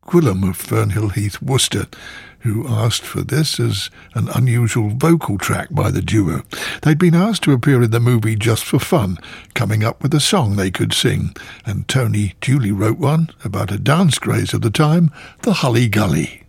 Gwilym of Fernhill Heath, Worcester, who asked for this as an unusual vocal track by the duo. They'd been asked to appear in the movie just for fun, coming up with a song they could sing, and Tony duly wrote one about a dance craze of the time, the Hully Gully.